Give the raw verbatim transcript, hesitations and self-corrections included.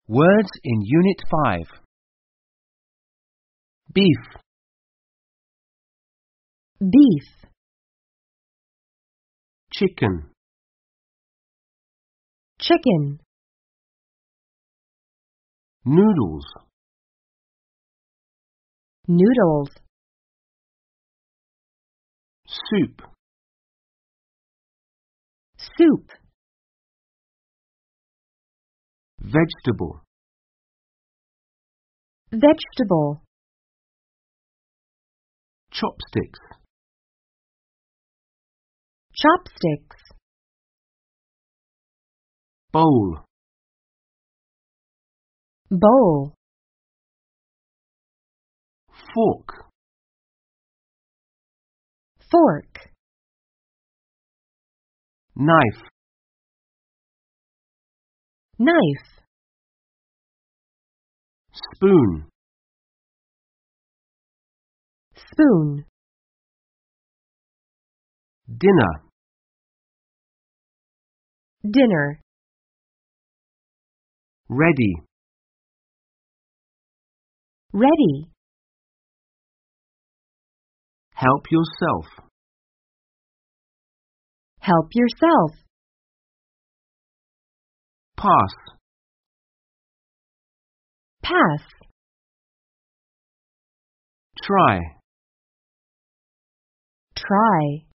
Words in Unit five. Beef, beef, chicken, chicken, noodles, noodles, soup, soup, vegetable, vegetable, chopsticks, chopsticks, bowl, bowl, fork, fork, knife, knife, spoon, spoon, dinner, dinner, ready, ready, help yourself, help yourself, pass, pass, try, try,